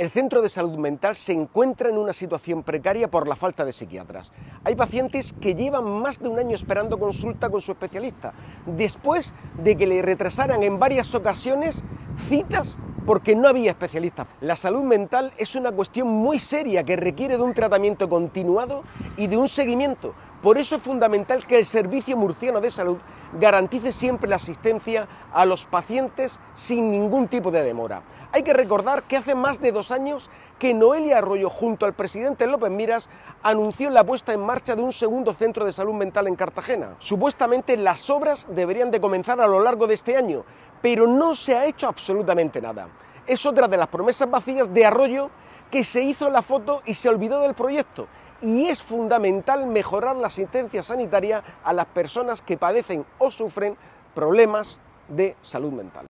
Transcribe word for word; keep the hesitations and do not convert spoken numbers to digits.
El centro de salud mental se encuentra en una situación precaria por la falta de psiquiatras. Hay pacientes que llevan más de un año esperando consulta con su especialista, después de que le retrasaran en varias ocasiones citas porque no había especialistas. La salud mental es una cuestión muy seria que requiere de un tratamiento continuado y de un seguimiento. Por eso es fundamental que el Servicio Murciano de Salud garantice siempre la asistencia a los pacientes sin ningún tipo de demora. Hay que recordar que hace más de dos años que Noelia Arroyo, junto al presidente López Miras, anunció la puesta en marcha de un segundo centro de salud mental en Cartagena. Supuestamente las obras deberían de comenzar a lo largo de este año, pero no se ha hecho absolutamente nada. Es otra de las promesas vacías de Arroyo, que se hizo la foto y se olvidó del proyecto. Y es fundamental mejorar la asistencia sanitaria a las personas que padecen o sufren problemas de salud mental.